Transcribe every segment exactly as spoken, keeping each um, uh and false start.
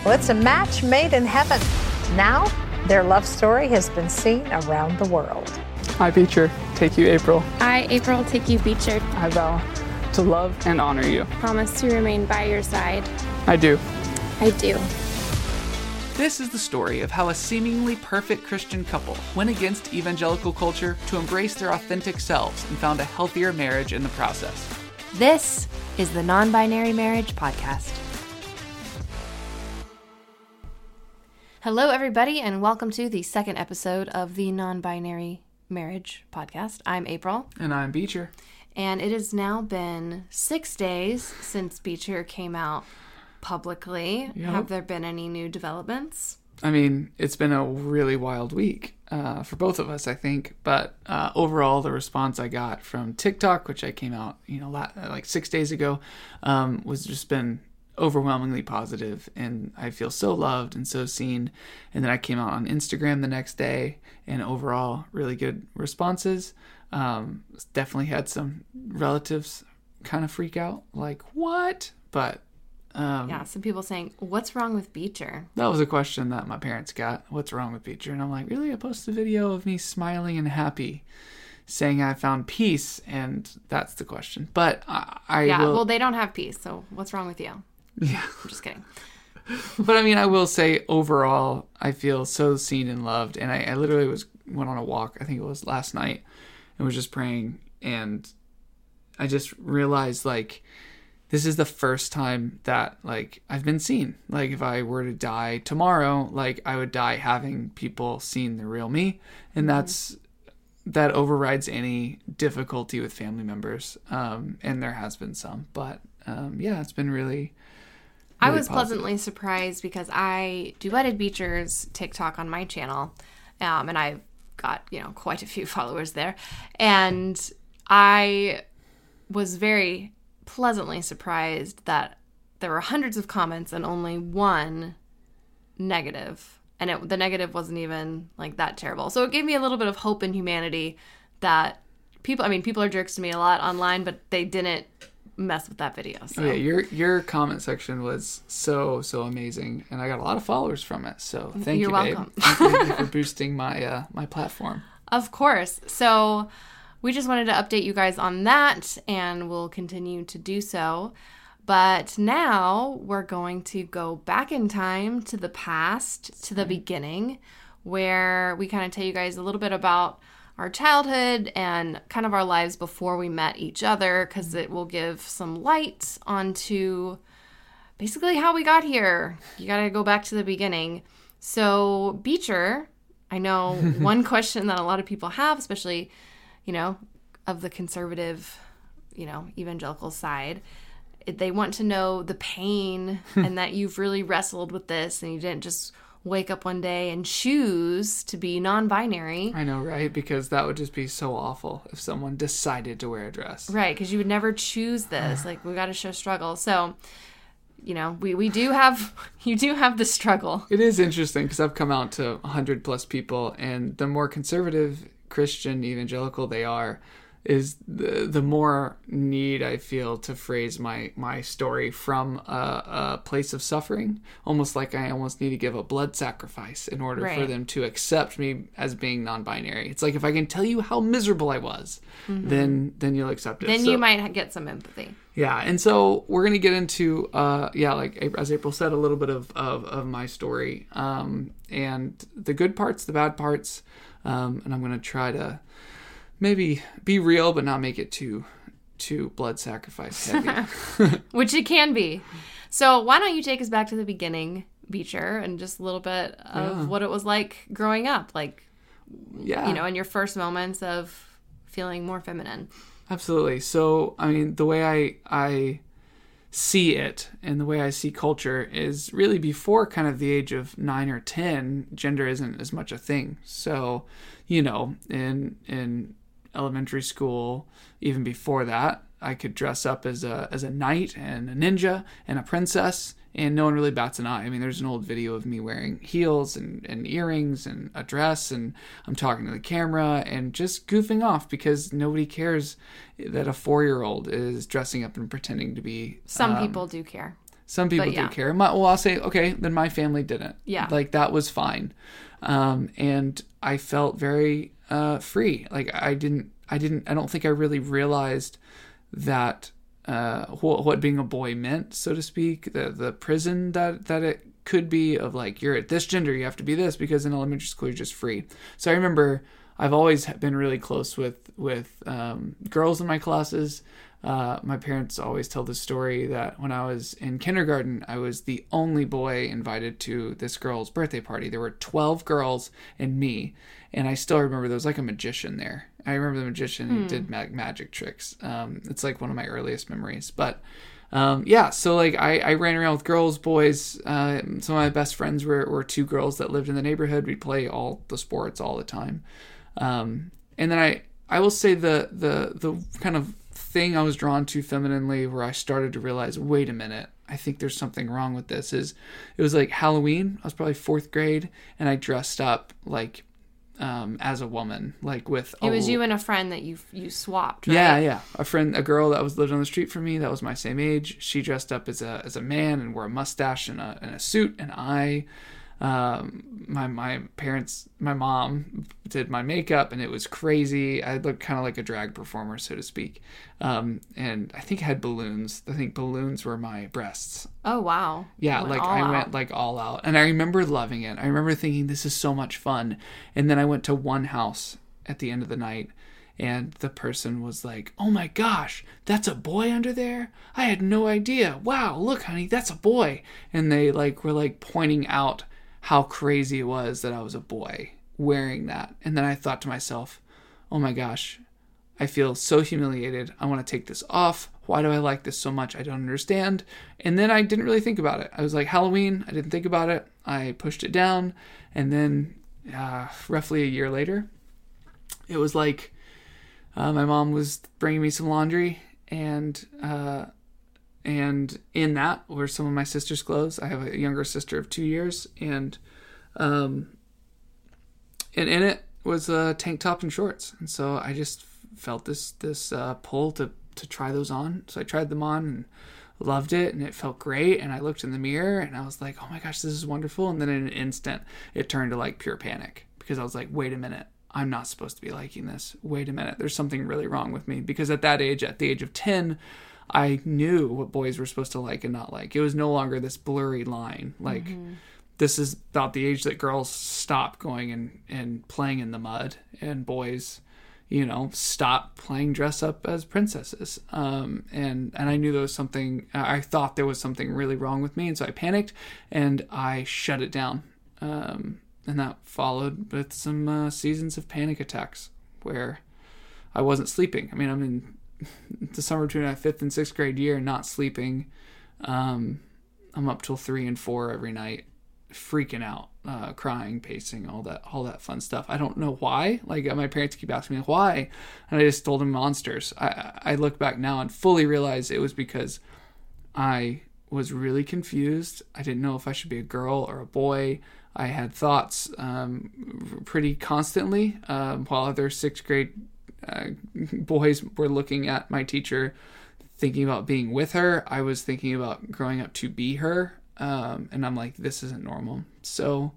Well, it's a match made in heaven. Now, their love story has been seen around the world. I, Beecher, take you, April. I, April, take you, Beecher. I vow to love and honor you. Promise to remain by your side. I do. I do. This is the story of how a seemingly perfect Christian couple went against evangelical culture to embrace their authentic selves and found a healthier marriage in the process. This is the Non-Binary Marriage Podcast. Hello, everybody, and welcome to the second episode of the Non-Binary Marriage Podcast. I'm April. And I'm Beecher. And it has now been six days since Beecher came out publicly. Yep. Have there been any new developments? I mean, it's been a really wild week uh, for both of us, I think. But uh, overall, the response I got from TikTok, which I came out, you know, like six days ago, um, was just been overwhelmingly positive, and I feel so loved and so seen. And then I came out on Instagram the next day, and overall, really good responses. Um, definitely had some relatives kind of freak out, like, what? But um, yeah, some people saying, what's wrong with Beecher? That was a question that my parents got. What's wrong with Beecher? And I'm like, really? I posted a video of me smiling and happy, saying I found peace, and that's the question. But I, I yeah, will... well, they don't have peace, so what's wrong with you? Yeah. I'm just kidding. But I mean, I will say overall, I feel so seen and loved. And I, I literally was went on a walk, I think it was last night, and was just praying. And I just realized, like, this is the first time that, like, I've been seen. Like, if I were to die tomorrow, like, I would die having people seen the real me. And that's, that overrides any difficulty with family members. Um, and there has been some. But, um, yeah, it's been really... Really I was positive. pleasantly surprised because I duetted Beecher's TikTok on my channel, um, and I've got, you know, quite a few followers there, and I was very pleasantly surprised that there were hundreds of comments and only one negative, and it, the negative wasn't even, like, that terrible. So it gave me a little bit of hope in humanity that people, I mean, people are jerks to me a lot online, but they didn't mess with that video. So. Oh, yeah, your your comment section was so so amazing, and I got a lot of followers from it. So thank You're you, welcome. babe. Thank you for boosting my uh, my platform. Of course. So we just wanted to update you guys on that, and we'll continue to do so. But now we're going to go back in time to the past, to the beginning, where we kind of tell you guys a little bit about our childhood and kind of our lives before we met each other, because it will give some light onto basically how we got here. You got to go back to the beginning. So, Beecher, I know one question that a lot of people have, especially, you know, of the conservative, you know, evangelical side, they want to know the pain and that you've really wrestled with this and you didn't just wake up one day and choose to be non-binary. I know, right? Because that would just be so awful if someone decided to wear a dress. Right, because you would never choose this. Like, we got to show struggle. So, you know, we, we do have, you do have the struggle. It is interesting because I've come out to one hundred plus people, and the more conservative Christian evangelical they are, is the the more need I feel to phrase my, my story from a, a place of suffering, almost like I almost need to give a blood sacrifice in order right. for them to accept me as being non-binary. It's like if I can tell you how miserable I was, mm-hmm. then then you'll accept it. Then so, you might get some empathy. Yeah, and so we're going to get into, uh, yeah, like as April said, a little bit of, of, of my story, um, and the good parts, the bad parts, um, and I'm going to try to maybe be real, but not make it too too blood sacrifice heavy. Which it can be. So why don't you take us back to the beginning, Beecher, and just a little bit of yeah. what it was like growing up, like, yeah. you know, in your first moments of feeling more feminine. Absolutely. So, I mean, the way I I see it and the way I see culture is really before kind of the age of nine or ten, gender isn't as much a thing. So, you know, in in elementary school, even before that, I could dress up as a as a knight and a ninja and a princess, and no one really bats an eye. I mean, there's an old video of me wearing heels and, and earrings and a dress, and I'm talking to the camera and just goofing off because nobody cares that a four-year-old is dressing up and pretending to be... Some um, people do care. Some people But, yeah. did care. My, well, I'll say, okay, then my family didn't. Yeah. Like, that was fine. Um, and I felt very uh, free. Like, I didn't, I didn't, I don't think I really realized that uh, what, what being a boy meant, so to speak, the the prison that, that it could be of, like, you're at this gender, you have to be this, because in elementary school you're just free. So I remember I've always been really close with, with um, girls in my classes. Uh, my parents always tell the story that when I was in kindergarten, I was the only boy invited to this girl's birthday party. There were twelve girls and me, and I still remember there was like a magician there. I remember the magician who did mag- magic tricks. Um, it's like one of my earliest memories. But um, yeah, so like I, I ran around with girls, boys. Uh, some of my best friends were, were two girls that lived in the neighborhood. We'd play all the sports all the time. Um, and then I, I will say the, the, the kind of thing I was drawn to femininely where I started to realize, wait a minute, I think there's something wrong with this, is it was like Halloween. I was probably fourth grade, and I dressed up like um, as a woman, like with It a, was you and a friend that you you swapped, right? yeah, yeah. A friend, a girl that was lived on the street from me that was my same age. She dressed up as a as a man and wore a mustache and a and a suit, and I. Um, my my parents, my mom did my makeup, and it was crazy. I looked kind of like a drag performer, so to speak. Um, and I think I had balloons. I think balloons were my breasts. Oh, wow. Yeah, Went like all I out. went like all out, and I remember loving it. I remember thinking this is so much fun. And then I went to one house at the end of the night, and the person was like, "Oh my gosh, that's a boy under there? I had no idea. Wow, look, honey, that's a boy." And they like were like pointing out how crazy it was that I was a boy wearing that. And then I thought to myself, oh my gosh, I feel so humiliated. I want to take this off. Why do I like this so much? I don't understand. And then I didn't really think about it. I was like, Halloween, I didn't think about it. I pushed it down. And then uh, roughly a year later, it was like uh, my mom was bringing me some laundry, and uh, And in that were some of my sister's clothes. I have a younger sister of two years, and um, and in it was a tank top and shorts. And so I just felt this this uh, pull to to try those on. So I tried them on and loved it, and it felt great. And I looked in the mirror, and I was like, "Oh my gosh, this is wonderful!" And then in an instant, it turned to like pure panic, because I was like, "Wait a minute, I'm not supposed to be liking this. Wait a minute, there's something really wrong with me." Because at that age, at the age of ten, I knew what boys were supposed to like and not like. It was no longer this blurry line. Like, mm-hmm. This is about the age that girls stop going and, and playing in the mud, and boys, you know, stop playing dress up as princesses. Um, and, and I knew there was something, I thought there was something really wrong with me. And so I panicked and I shut it down. Um, and that followed with some uh, seasons of panic attacks where I wasn't sleeping. I mean, I'm in the summer between my fifth and sixth grade year, not sleeping. Um, I'm up till three and four every night, freaking out, uh, crying, pacing, all that, all that fun stuff. I don't know why. Like, my parents keep asking me why, and I just told them monsters. I, I look back now and fully realize it was because I was really confused. I didn't know if I should be a girl or a boy. I had thoughts um, pretty constantly, um, while other sixth grade Uh, boys were looking at my teacher, thinking about being with her. I was thinking about growing up to be her, um, and I'm like, this isn't normal. So,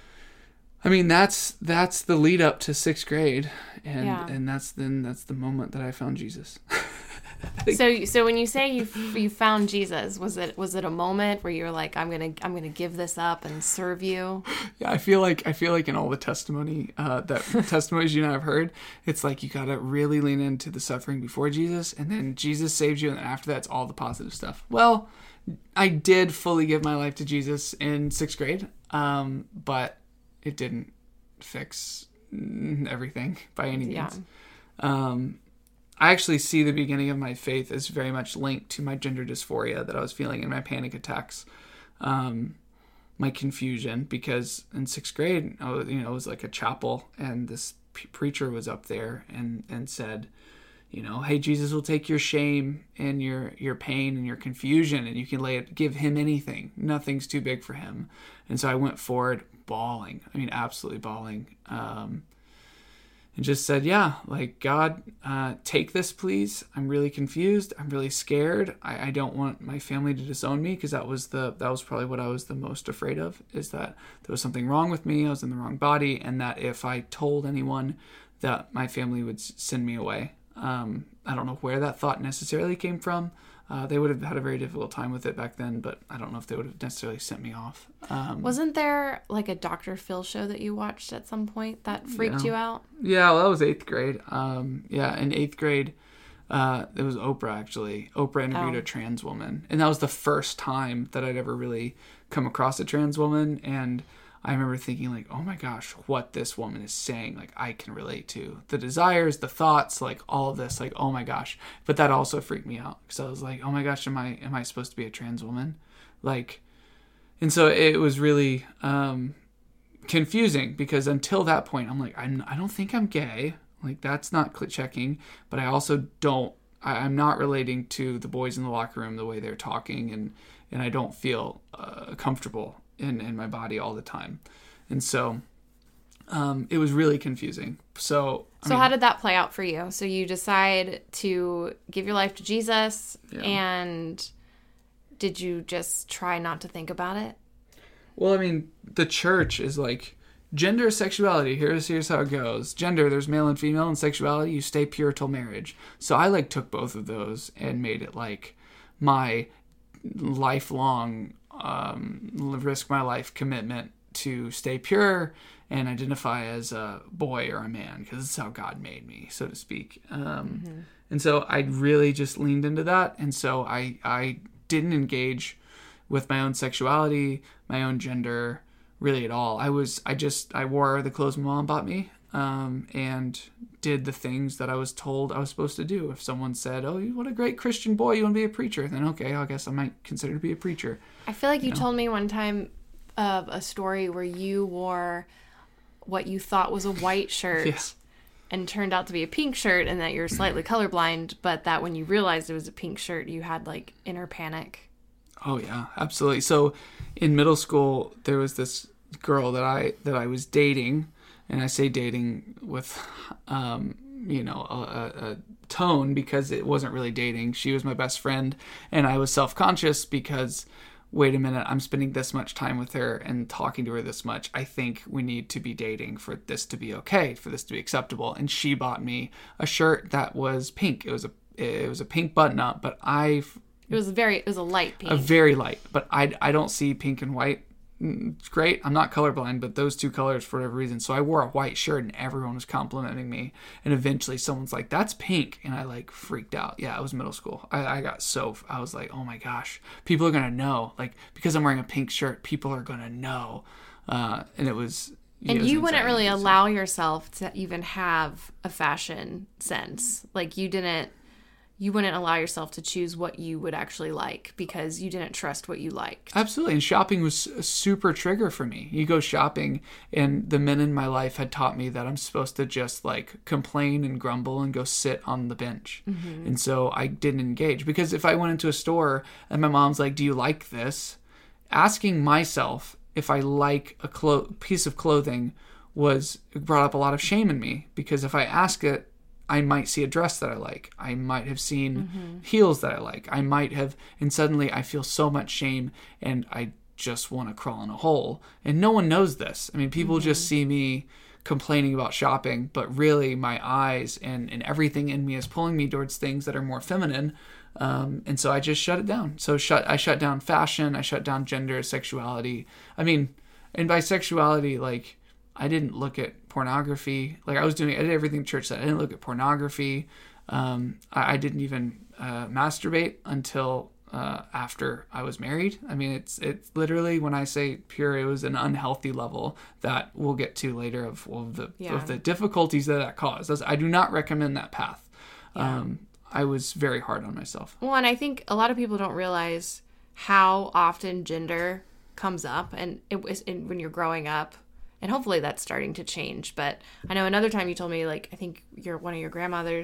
I mean, that's that's the lead up to sixth grade, and Yeah. and that's then that's the moment that I found Jesus. So, so when you say you you found Jesus, was it was it a moment where you're like, I'm gonna I'm gonna give this up and serve you? Yeah, I feel like I feel like in all the testimony uh, that testimonies you and I have heard, it's like you gotta really lean into the suffering before Jesus, and then Jesus saved you, and then after that, it's all the positive stuff. Well, I did fully give my life to Jesus in sixth grade, um, but it didn't fix everything by any means. Yeah. Um, I actually see the beginning of my faith as very much linked to my gender dysphoria that I was feeling in my panic attacks, um, my confusion, because in sixth grade, I was, you know, it was like a chapel, and this p- preacher was up there and, and said, you know, hey, Jesus will take your shame and your, your pain and your confusion, and you can lay it, give him anything. Nothing's too big for him. And so I went forward bawling. I mean, absolutely bawling. Um, and just said, yeah, like, God, uh, take this, please. I'm really confused. I'm really scared. I, I don't want my family to disown me, because that was the that was probably what I was the most afraid of, is that there was something wrong with me. I was in the wrong body, and that if I told anyone, that my family would send me away. Um, I don't know where that thought necessarily came from. Uh, they would have had a very difficult time with it back then, but I don't know if they would have necessarily sent me off. Um, Wasn't there like a Doctor Phil show that you watched at some point that freaked yeah. you out? Yeah, well, that was eighth grade. Um, yeah, in eighth grade, uh, it was Oprah, actually. Oprah interviewed Oh. a trans woman. And that was the first time that I'd ever really come across a trans woman. And I remember thinking, like, oh my gosh, what this woman is saying, like, I can relate to. The desires, the thoughts, like, all of this, like, oh my gosh. But that also freaked me out, because I was like, oh my gosh, am I am I supposed to be a trans woman? Like, and so it was really um, confusing, because until that point, I'm like, I'm, I don't think I'm gay. Like, that's not cl- checking. But I also don't, I, I'm not relating to the boys in the locker room the way they're talking, and, and I don't feel uh, comfortable in, in my body all the time. And so um, it was really confusing. So, I So mean, how did that play out for you? So you decide to give your life to Jesus, Yeah. and did you just try not to think about it? well, I mean, the church is like, gender, sexuality, here's here's how it goes. Gender, there's male and female, and sexuality, you stay pure till marriage. So I like took both of those and made it like my lifelong um, risk my life commitment to stay pure and identify as a boy or a man, because it's how God made me, so to speak. Um, mm-hmm. And so I really just leaned into that. And so I I didn't engage with my own sexuality, my own gender, really at all. I was, I just, I wore the clothes my mom bought me, um, and did the things that I was told I was supposed to do. If someone said, oh, what a great Christian boy, you want to be a preacher, then okay, I guess I might consider to be a preacher. I feel like you, You know? told me one time of a story where you wore what you thought was a white shirt Yeah. and turned out to be a pink shirt, and that you're slightly colorblind, but that when you realized it was a pink shirt, you had like inner panic. Oh yeah, absolutely. So in middle school, there was this girl that I that I was dating, and I say dating with, um, you know, a, a, a tone, because it wasn't really dating. She was my best friend, and I was self-conscious because, wait a minute, I'm spending this much time with her and talking to her this much. I think we need to be dating for this to be okay, for this to be acceptable. And she bought me a shirt that was pink. It was a it was a pink button-up, but I. It was very, it was a light pink. A very light, but I, I don't see pink and white. It's great. I'm not colorblind, but those two colors for whatever reason. So I wore a white shirt and everyone was complimenting me. And eventually someone's like, that's pink. And I like freaked out. Yeah, it was middle school. I, I got so, I was like, oh my gosh, people are going to know. Like, because I'm wearing a pink shirt, people are going to know. Uh, and it was... And it was you wouldn't really anxiety. allow yourself to even have a fashion sense. Like you didn't, you wouldn't allow yourself to choose what you would actually like because you didn't trust what you liked. Absolutely. And shopping was a super trigger for me. You go shopping, and the men in my life had taught me that I'm supposed to just like complain and grumble and go sit on the bench. Mm-hmm. And so I didn't engage, because if I went into a store and my mom's like, do you like this? Asking myself if I like a clo- piece of clothing was brought up a lot of shame in me, because if I ask it, I might see a dress that I like. I might have seen mm-hmm. heels that I like. I might have, and suddenly I feel so much shame and I just want to crawl in a hole. And no one knows this. I mean, people mm-hmm. just see me complaining about shopping, but really my eyes and, and everything in me is pulling me towards things that are more feminine. Um, and so I just shut it down. So shut, I shut down fashion. I shut down gender, sexuality. I mean, and by sexuality, like, I didn't look at pornography. Like I was doing, I did everything church said. I didn't look at pornography. Um, I, I didn't even uh, masturbate until uh, after I was married. I mean, it's it's literally, when I say pure, it was an unhealthy level that we'll get to later of, of the yeah. of the difficulties that that caused. I do not recommend that path. Yeah. Um, I was very hard on myself. Well, and I think a lot of people don't realize how often gender comes up, and it was in, when you're growing up. And hopefully that's starting to change. But I know another time you told me, like, I think your one of your grandmothers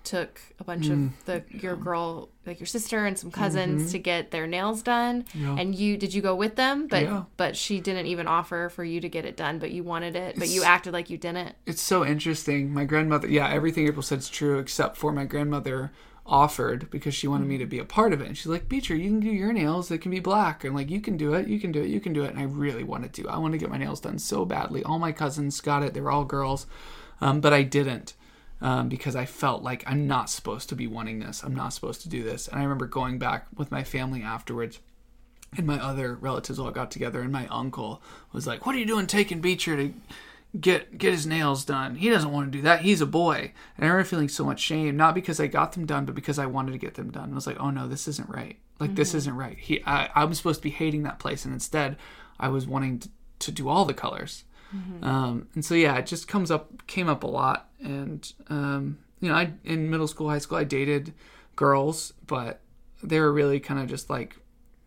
took a bunch mm, of the your yeah. girl, like your sister and some cousins mm-hmm. to get their nails done. Yeah. And you, did you go with them? But yeah. but she didn't even offer for you to get it done, but you wanted it, but it's, you acted like you didn't. It's so interesting. My grandmother, yeah, everything April said is true, except for my grandmother offered because she wanted me to be a part of it. And she's like, Beecher, you can do your nails. They can be black. And like, you can do it. You can do it. You can do it. And I really wanted to. I wanted to get my nails done so badly. All my cousins got it. They were all girls. Um, but I didn't. Um, because I felt like I'm not supposed to be wanting this. I'm not supposed to do this. And I remember going back with my family afterwards, and my other relatives all got together, and my uncle was like, what are you doing taking Beecher to get get his nails done? He doesn't want to do that. He's a boy. And I remember feeling so much shame, not because I got them done, but because I wanted to get them done. I was like, oh no, this isn't right. Like, mm-hmm. this isn't right. He, I, I was supposed to be hating that place, and instead I was wanting to, to do all the colors. Mm-hmm. Um, and so, yeah, it just comes up, came up a lot. And, um, you know, I, in middle school, high school, I dated girls, but they were really kind of just like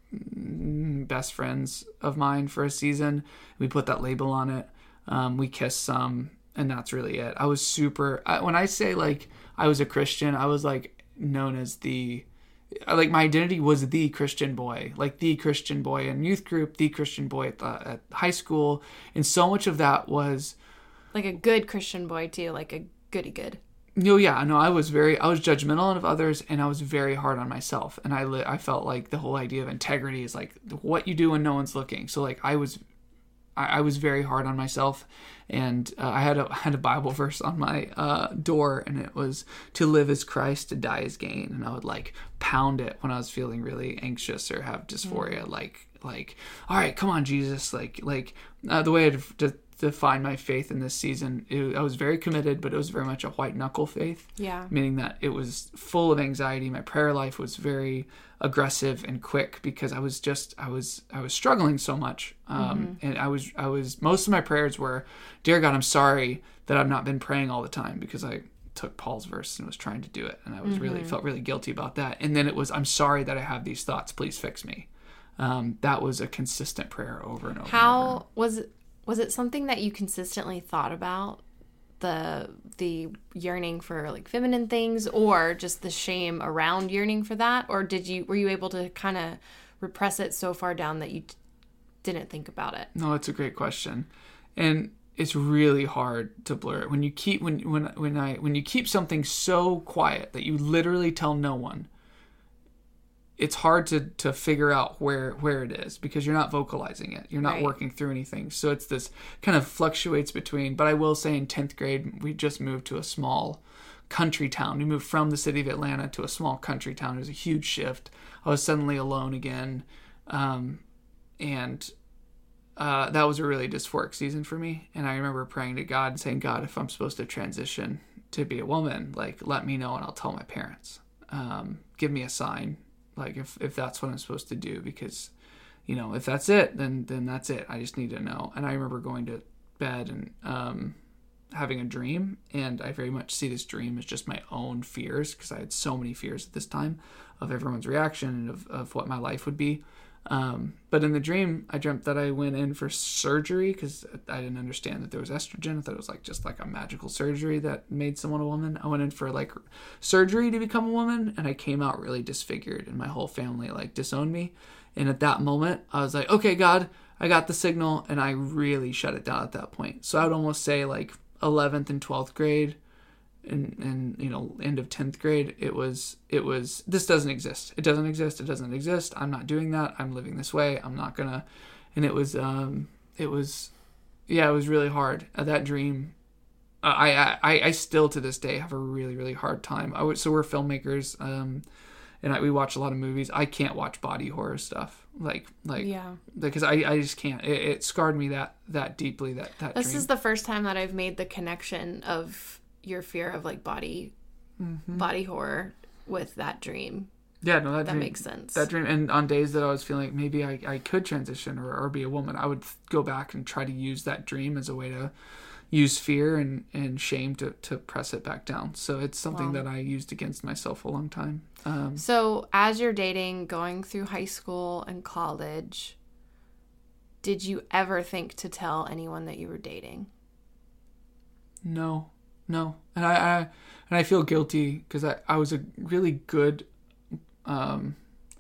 best friends of mine for a season. We put that label on it. Um, we kissed some, and that's really it. I was super, I, when I say like I was a Christian, I was like known as the, like my identity was the Christian boy, like the Christian boy in youth group, the Christian boy at, the, at high school. And so much of that was like a good Christian boy too, like a goody good. No, yeah, no, I was very, I was judgmental of others, and I was very hard on myself. And I, li- I felt like the whole idea of integrity is like what you do when no one's looking. So like I was, I, I was very hard on myself, and uh, I had a I had a Bible verse on my uh, door, and it was to live as Christ, to die as gain. And I would like pound it when I was feeling really anxious or have dysphoria, mm. like like all right, come on, Jesus, like like uh, the way I d- define my faith in this season, it, I was very committed, but it was very much a white knuckle faith. Yeah. Meaning that it was full of anxiety. My prayer life was very aggressive and quick because I was just, I was, I was struggling so much. Um, mm-hmm. And I was, I was, most of my prayers were, dear God, I'm sorry that I've not been praying all the time, because I took Paul's verse and was trying to do it. And I was mm-hmm. really, felt really guilty about that. And then it was, I'm sorry that I have these thoughts. Please fix me. Um, that was a consistent prayer over and over. How and over. was it? Was it something that you consistently thought about, the the yearning for like feminine things, or just the shame around yearning for that? Or did you were you able to kind of repress it so far down that you t- didn't think about it? No, it's a great question. And it's really hard to blur it. When you keep when when when I when you keep something so quiet that you literally tell no one, it's hard to, to figure out where, where it is, because you're not vocalizing it. You're not right. working through anything. So it's this kind of fluctuates between, but I will say in tenth grade, we just moved to a small country town. We moved from the city of Atlanta to a small country town. It was a huge shift. I was suddenly alone again. Um, and uh, that was a really dysphoric season for me. And I remember praying to God and saying, God, if I'm supposed to transition to be a woman, like, let me know and I'll tell my parents. Um, give me a sign. Like if, if that's what I'm supposed to do, because, you know, if that's it, then, then that's it. I just need to know. And I remember going to bed and, um, having a dream, and I very much see this dream as just my own fears, because I had so many fears at this time of everyone's reaction and of, of what my life would be. Um, but in the dream, I dreamt that I went in for surgery, because I didn't understand that there was estrogen. I thought it was like just like a magical surgery that made someone a woman. I went in for like surgery to become a woman, and I came out really disfigured, and my whole family like disowned me. And at that moment, I was like, okay, God, I got the signal, and I really shut it down at that point. So I would almost say like eleventh and twelfth grade, and and you know, end of tenth grade, it was it was this doesn't exist it doesn't exist it doesn't exist I'm not doing that. I'm living this way. I'm not gonna. And it was um it was yeah it was really hard. Uh, that dream, uh, I, I I still to this day have a really really hard time. I would so we're filmmakers, um and I, we watch a lot of movies. I can't watch body horror stuff, like like yeah because I, I just can't. It, it scarred me that that deeply. That that this dream. is the first time that I've made the connection of your fear of like body mm-hmm. body horror with that dream. Yeah, no, that, that dream, makes sense. That dream, and on days that I was feeling like maybe I, I could transition or, or be a woman, I would go back and try to use that dream as a way to use fear and, and shame to, to press it back down. So it's something wow. that I used against myself a long time. Um, so as you're dating, going through high school and college, did you ever think to tell anyone that you were dating? No. no. And I, I and I feel guilty because I, I was a really good um,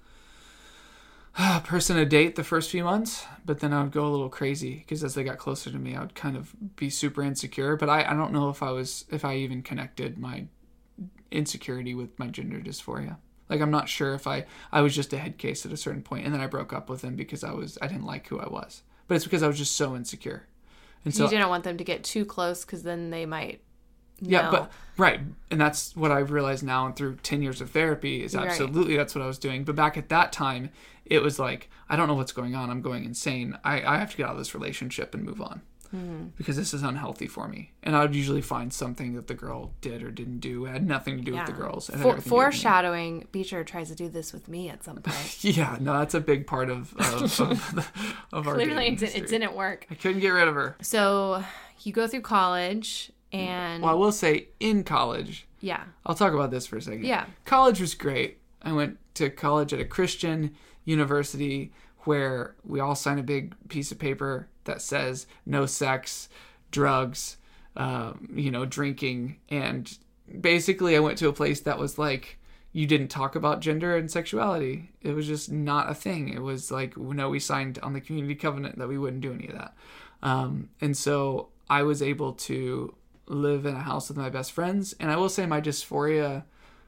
person to date the first few months, but then I would go a little crazy because as they got closer to me, I would kind of be super insecure. But I, I don't know if I was if I even connected my insecurity with my gender dysphoria. Like, I'm not sure if I I was just a head case at a certain point, and then I broke up with him because I was I didn't like who I was. But it's because I was just so insecure. And so you didn't want them to get too close because then they might know. Yeah, but right. And that's what I've realized now and through ten years of therapy is absolutely right. That's what I was doing. But back at that time, it was like, I don't know what's going on. I'm going insane. I, I have to get out of this relationship and move on. Mm-hmm. Because this is unhealthy for me. And I would usually find something that the girl did or didn't do. It had nothing to do yeah. with the girls. It For, foreshadowing, Beecher tries to do this with me at some point. Yeah, no, that's a big part of, of, of, of our Clearly, it, it didn't work. I couldn't get rid of her. So you go through college and... Well, I will say, in college... Yeah. I'll talk about this for a second. Yeah. College was great. I went to college at a Christian university where we all sign a big piece of paper that says no sex, drugs, um, you know, drinking. And basically I went to a place that was like, you didn't talk about gender and sexuality. It was just not a thing. It was like, no, we signed on the community covenant that we wouldn't do any of that. Um, and so I was able to live in a house with my best friends. And I will say my dysphoria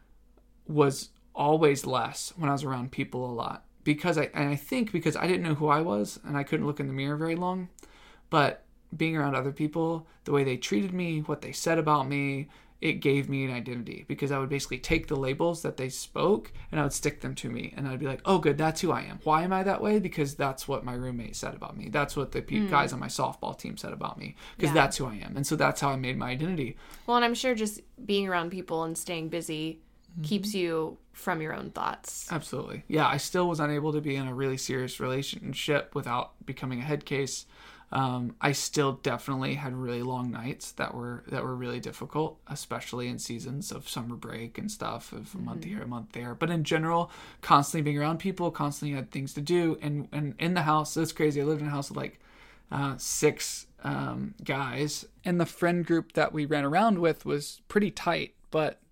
was always less when I was around people a lot. Because I, and I think because I didn't know who I was and I couldn't look in the mirror very long, but being around other people, the way they treated me, what they said about me, it gave me an identity because I would basically take the labels that they spoke and I would stick them to me and I'd be like, oh, good, that's who I am. Why am I that way? Because that's what my roommate said about me. That's what the mm. guys on my softball team said about me because yeah. that's who I am. And so that's how I made my identity. Well, and I'm sure just being around people and staying busy mm-hmm. keeps you from your own thoughts. Absolutely. Yeah, I still was unable to be in a really serious relationship without becoming a head case. Um, I still definitely had really long nights that were that were really difficult, especially in seasons of summer break and stuff, of a mm-hmm. month here, a month there. But in general, constantly being around people, constantly had things to do. And, and in the house, it's crazy. I lived in a house with like uh, six um, guys. And the friend group that we ran around with was pretty tight. But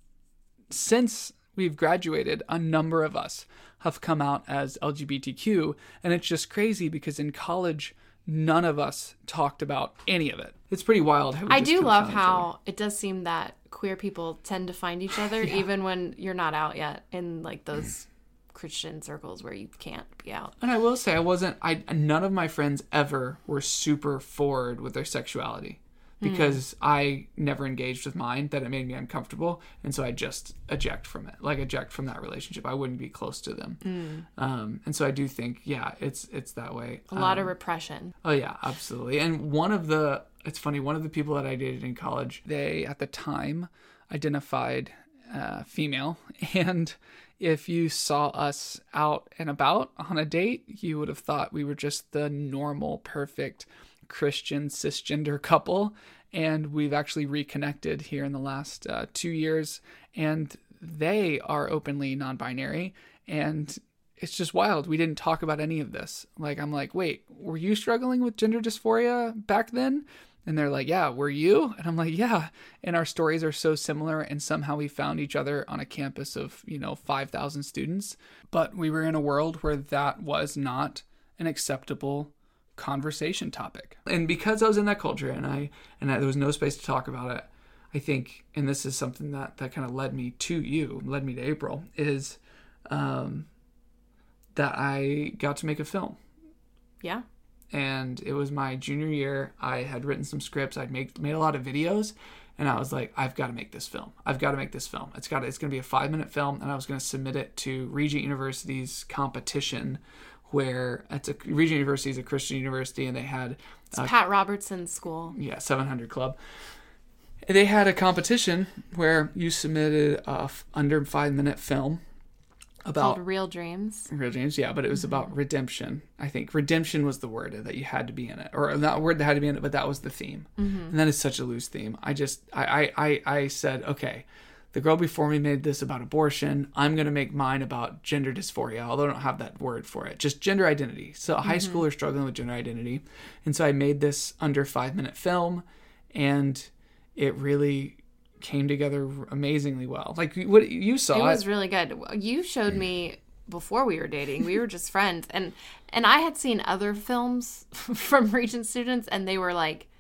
since we've graduated, a number of us have come out as L G B T Q. And it's just crazy because in college, none of us talked about any of it. It's pretty wild. How we I just do love found how it does seem that queer people tend to find each other Yeah. even when you're not out yet in like those Christian circles where you can't be out. And I will say, I wasn't, I none of my friends ever were super forward with their sexuality because mm. I never engaged with mine, that it made me uncomfortable. And so I just eject from it, like eject from that relationship. I wouldn't be close to them. Mm. Um, and so I do think, yeah, it's it's that way. A lot um, of repression. Oh, yeah, absolutely. And one of the, it's funny, one of the people that I dated in college, they, at the time, identified uh, female. And if you saw us out and about on a date, you would have thought we were just the normal, perfect Christian cisgender couple. And we've actually reconnected here in the last uh, two years. And they are openly non-binary. And it's just wild. We didn't talk about any of this. Like, I'm like, wait, were you struggling with gender dysphoria back then? And they're like, yeah, were you? And I'm like, yeah. And our stories are so similar. And somehow we found each other on a campus of, you know, five thousand students. But we were in a world where that was not an acceptable conversation topic. And because I was in that culture and I, and I, there was no space to talk about it, I think, and this is something that, that kind of led me to you, led me to April, is um, that I got to make a film. Yeah. And it was my junior year. I had written some scripts. I'd made made a lot of videos, and I was like, I've got to make this film. I've got to make this film. It's got. It's going to be a five minute film, and I was going to submit it to Regent University's competition, where it's a Regent University is a Christian university, and they had it's uh, Pat Robertson's school. Yeah, seven hundred Club. They had a competition where you submitted a f- under five minute film. About called Real Dreams. Real Dreams, yeah, but it was mm-hmm. about redemption. I think redemption was the word that you had to be in it, or not a word that had to be in it, but that was the theme. Mm-hmm. And that is such a loose theme. I just, I, I, I, I said, okay, the girl before me made this about abortion. I'm going to make mine about gender dysphoria, although I don't have that word for it. Just gender identity. So a high mm-hmm. schooler struggling with gender identity. And so I made this under five minute film, and it really came together amazingly well. Like what you saw, it was really good. You showed me before we were dating. We were just friends, and and I had seen other films from Regent students, and they were like,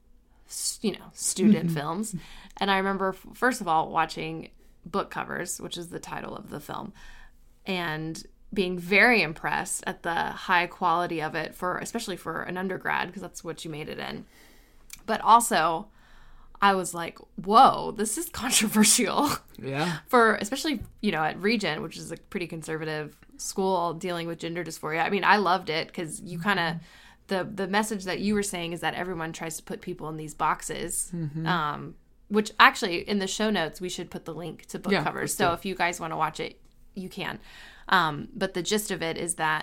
you know, student films. And I remember, first of all, watching Book Covers, which is the title of the film, and being very impressed at the high quality of it, for especially for an undergrad, because that's what you made it in. But also, I was like, whoa, this is controversial. Yeah. For, especially, you know, at Regent, which is a pretty conservative school dealing with gender dysphoria. I mean, I loved it because you kind of, the the message that you were saying is that everyone tries to put people in these boxes. Mm-hmm. Um, which actually, in the show notes, we should put the link to Book yeah, Covers. So if you guys want to watch it, you can. Um, but the gist of it is that,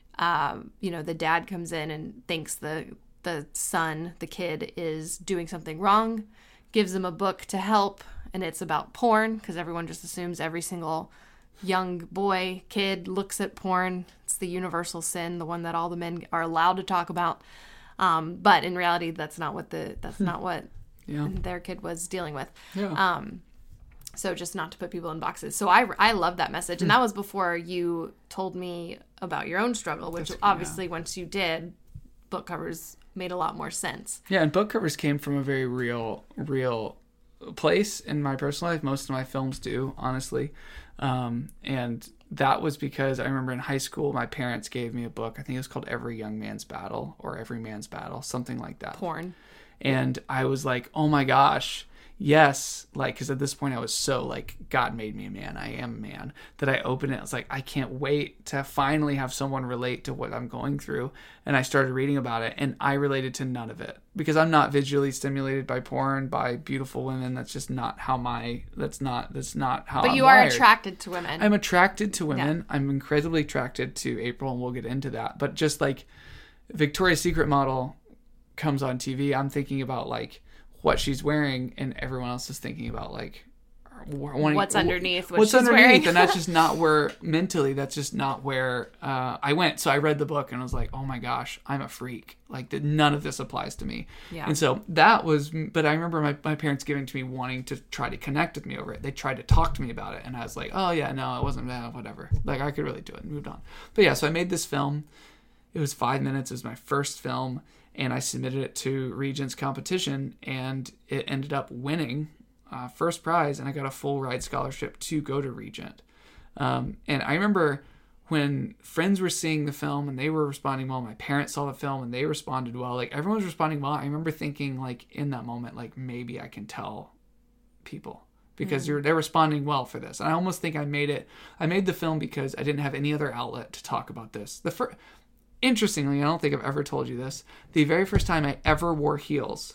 um, you know, the dad comes in and thinks the the son, the kid, is doing something wrong, gives him a book to help, and it's about porn, because everyone just assumes every single young boy, kid looks at porn. It's the universal sin, the one that all the men are allowed to talk about. Um, but in reality, that's not what the that's not what yeah. their kid was dealing with. Yeah. Um, So just not to put people in boxes. So I, I love that message. And that was before you told me about your own struggle, which That's, obviously yeah. once you did, Book Covers made a lot more sense. Yeah, and Book Covers came from a very real, real place in my personal life. Most of my films do, honestly. Um, and that was because I remember in high school, my parents gave me a book. I think it was called Every Young Man's Battle or Every Man's Battle, something like that. Porn. And I was like, oh my gosh. Yes, like, because at this point I was so, like, God made me a man, I am a man, that I opened it. I was like, I can't wait to finally have someone relate to what I'm going through. And I started reading about it, and I related to none of it. Because I'm not visually stimulated by porn, by beautiful women. That's just not how my, that's not, that's not how But I'm you are wired. attracted to women. I'm attracted to women. Yeah. I'm incredibly attracted to April, and we'll get into that. But just, like, Victoria's Secret model comes on T V, I'm thinking about, like, what she's wearing, and everyone else is thinking about, like, wanting, what's underneath what what's she's underneath wearing. And that's just not where mentally that's just not where uh I went. So I read the book and I was like, oh my gosh, I'm a freak, like that none of this applies to me. Yeah. And so that was, but I remember my, my parents giving to me, wanting to try to connect with me over it. They tried to talk to me about it, and I was like, oh yeah, no, it wasn't that, whatever, like I could really do it, and moved on. But yeah, so I made this film. It was five minutes. It was my first film. And I submitted it to Regent's competition, and it ended up winning uh, first prize, and I got a full ride scholarship to go to Regent. Um, and I remember when friends were seeing the film and they were responding well, my parents saw the film and they responded well, like everyone was responding well. I remember thinking, like, in that moment, like, maybe I can tell people, because mm. you're, they're responding well for this. And I almost think I made it, I made the film because I didn't have any other outlet to talk about this. The first... Interestingly, I don't think I've ever told you this, the very first time I ever wore heels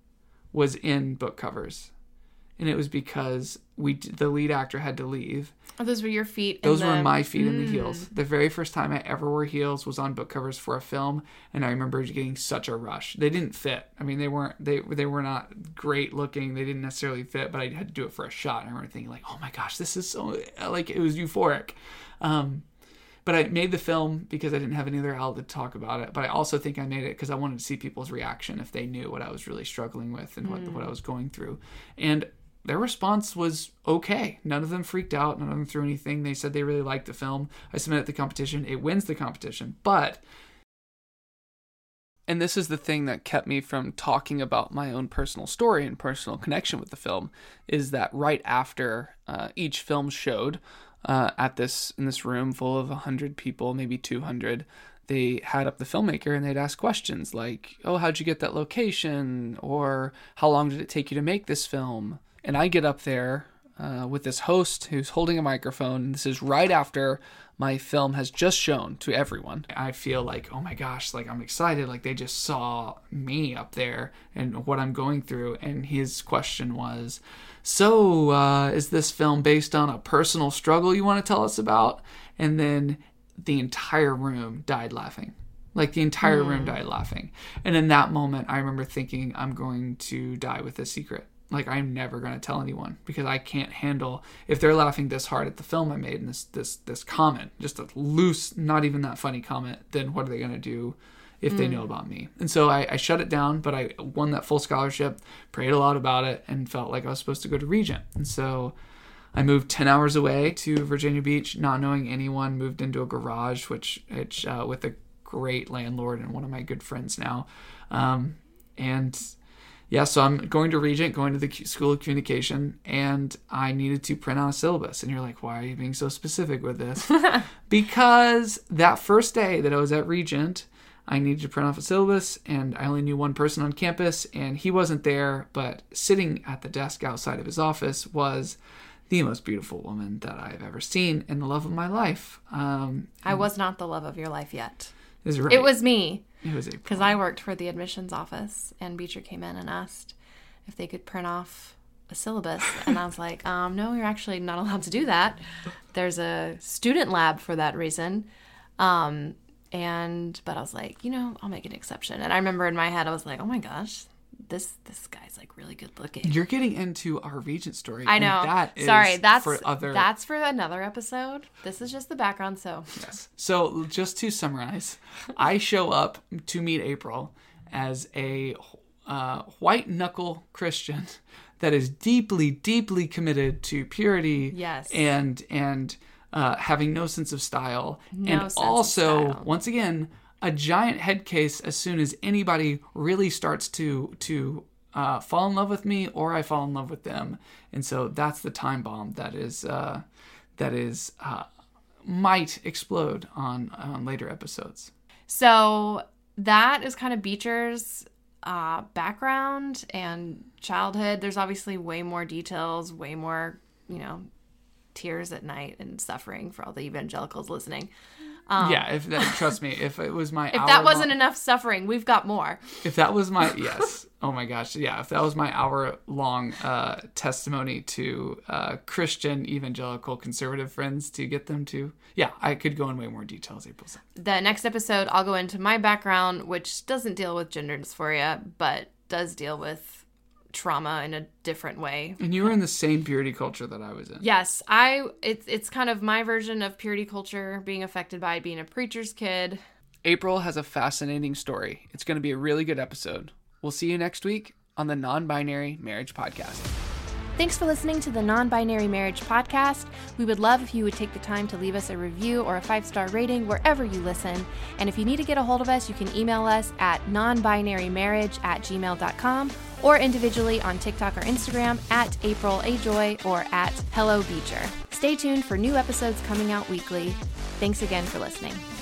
was in Book Covers. And it was because we the lead actor had to leave. Oh, those were your feet. Those in were the... my feet mm. in the heels. The very first time I ever wore heels was on Book Covers for a film, and I remember getting such a rush. They didn't fit. I mean, they weren't they they were not great looking. They didn't necessarily fit, but I had to do it for a shot. And I remember thinking, like, oh my gosh, this is so, like, it was euphoric. Um, But I made the film because I didn't have any other outlet to talk about it. But I also think I made it because I wanted to see people's reaction if they knew what I was really struggling with and what mm. what I was going through. And their response was okay. None of them freaked out. None of them threw anything. They said they really liked the film. I submitted the competition. It wins the competition. But, and this is the thing that kept me from talking about my own personal story and personal connection with the film, is that right after uh, each film showed, Uh, at this in this room full of one hundred people, maybe two hundred, they had up the filmmaker and they'd ask questions like, oh, how'd you get that location? Or how long did it take you to make this film? And I get up there uh, with this host who's holding a microphone. This is right after my film has just shown to everyone. I feel like, oh my gosh, like I'm excited. Like they just saw me up there and what I'm going through. And his question was, so uh, is this film based on a personal struggle you want to tell us about? And then the entire room died laughing. Like the entire mm. room died laughing. And in that moment, I remember thinking, I'm going to die with a secret. Like I'm never going to tell anyone, because I can't handle, if they're laughing this hard at the film I made and this this this comment, just a loose, not even that funny comment, then what are they going to do if they know about me. And so I, I shut it down, but I won that full scholarship, prayed a lot about it, and felt like I was supposed to go to Regent. And so I moved ten hours away to Virginia Beach, not knowing anyone, moved into a garage, which, which uh, with a great landlord and one of my good friends now. Um, and yeah, so I'm going to Regent, going to the School of Communication, and I needed to print out a syllabus. And you're like, why are you being so specific with this? Because that first day that I was at Regent, I needed to print off a syllabus, and I only knew one person on campus, and he wasn't there, but sitting at the desk outside of his office was the most beautiful woman that I've ever seen and the love of my life. Um, I was not the love of your life yet. Is right. It was me. It was April. Because I worked for the admissions office, and Beecher came in and asked if they could print off a syllabus. And I was like, um, no, you're actually not allowed to do that. There's a student lab for that reason. Um, and, but I was like, you know, I'll make an exception. And I remember in my head, I was like, oh my gosh, this this guy's like really good looking. You're getting into our Regent story. I know. And that is Sorry, that's for other... that's for another episode. This is just the background. So yes. So just to summarize, I show up to meet April as a uh, white knuckle Christian that is deeply, deeply committed to purity. Yes. And and uh, having no sense of style, no and sense also of style. once again, a giant head case as soon as anybody really starts to to uh, fall in love with me, or I fall in love with them. And so that's the time bomb that is uh, that is uh, might explode on on later episodes. So that is kind of Beecher's uh, background and childhood. There's obviously way more details, way more, you know, tears at night and suffering for all the evangelicals listening. Um, yeah, if that, trust me, if it was my if hour that wasn't long, enough suffering, we've got more. If that was my yes, oh my gosh, yeah, if that was my hour long uh, testimony to uh, Christian evangelical conservative friends to get them to, yeah, I could go in way more details. April said. The next episode, I'll go into my background, which doesn't deal with gender dysphoria, but does deal with trauma in a different way. And you were in the same purity culture that I was in. Yes, I it's it's kind of my version of purity culture, being affected by being a preacher's kid. April has a fascinating story. It's going to be a really good episode. We'll see you next week on the Non-Binary Marriage Podcast. Thanks for listening to the Non-Binary Marriage Podcast. We would love if you would take the time to leave us a review or a five-star rating wherever you listen. And if you need to get a hold of us, you can email us at nonbinarymarriage at gmail dot com or individually on TikTok or Instagram at April A. Joy or at Hello Beecher. Stay tuned for new episodes coming out weekly. Thanks again for listening.